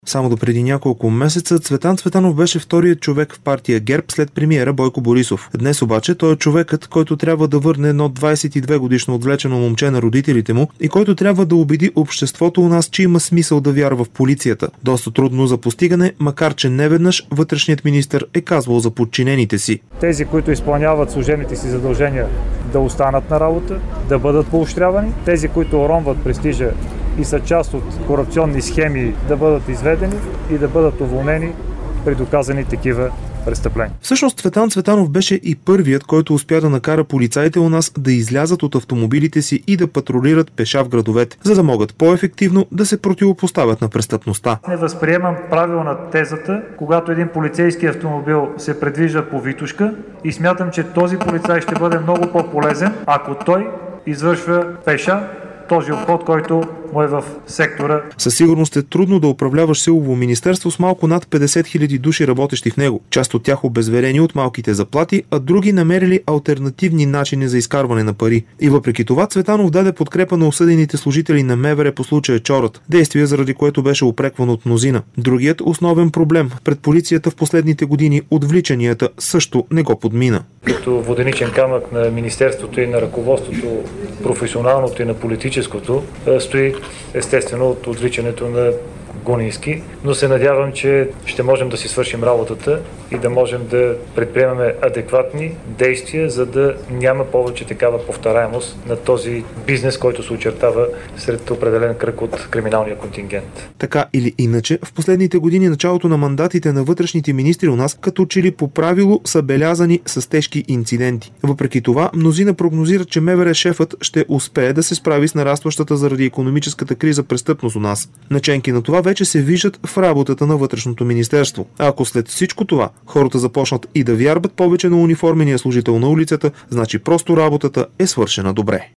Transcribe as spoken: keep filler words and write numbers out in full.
Само до преди няколко месеца Цветан Цветанов беше вторият човек в партия ГЕРБ след премиера Бойко Борисов. Днес обаче той е човекът, който трябва да върне едно двадесет и две годишно отвлечено момче на родителите му и който трябва да убеди обществото у нас, че има смисъл да вярва в полицията. Доста трудно за постигане, макар че неведнъж вътрешният министър е казвал за подчинените си. Тези, които изпълняват служебните си задължения, да останат на работа, да бъдат поощрявани. Тези, които уронват престижа и са част от корупционни схеми, да бъдат изведени и да бъдат уволнени при доказани такива престъпления. Всъщност Цветан Цветанов беше и първият, който успя да накара полицаите у нас да излязат от автомобилите си и да патрулират пеша в градовете, за да могат по-ефективно да се противопоставят на престъпността. Не възприемам правилна тезата, когато един полицейски автомобил се предвижда по Витошка и смятам, че този полицай ще бъде много по-полезен, ако той извършва пеша този обход, който му е в сектора. Със сигурност е трудно да управляваш силово министерство с малко над петдесет хиляди души работещи в него. Част от тях обезверени от малките заплати, а други намерили алтернативни начини за изкарване на пари. И въпреки това Цветанов даде подкрепа на осъдените служители на МВР по случая Чорът, действие заради което беше упрекван от мнозина. Другият основен проблем пред полицията в последните години, отвличанията, също не го подмина. Като воденичен камък на министерството и на ръководството, професионалното и на политическото, стои естествено от отвличането на Гунински, но се надявам, че ще можем да си свършим работата и да можем да предприемаме адекватни действия, за да няма повече такава повторяемост на този бизнес, който се очертава сред определен кръг от криминалния контингент. Така или иначе, в последните години началото на мандатите на вътрешните министри у нас като че ли по правило са белязани с тежки инциденти. Въпреки това, мнозина прогнозират, че МВР шефът ще успее да се справи с нарастващата заради икономическата криза престъпност у нас. Наченки на това вече се виждат в работата на вътрешното министерство. А ако след всичко това хората започнат и да вярват повече на униформения служител на улицата, значи просто работата е свършена добре.